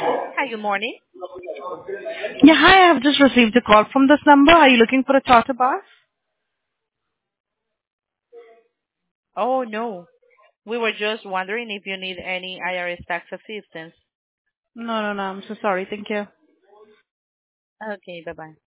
Hi, good morning. Yeah, hi, I have just received a call from this number. Are you looking for a charter bus? Oh, no. We were just wondering if you need any IRS tax assistance. No, I'm so sorry. Thank you. Okay, bye-bye.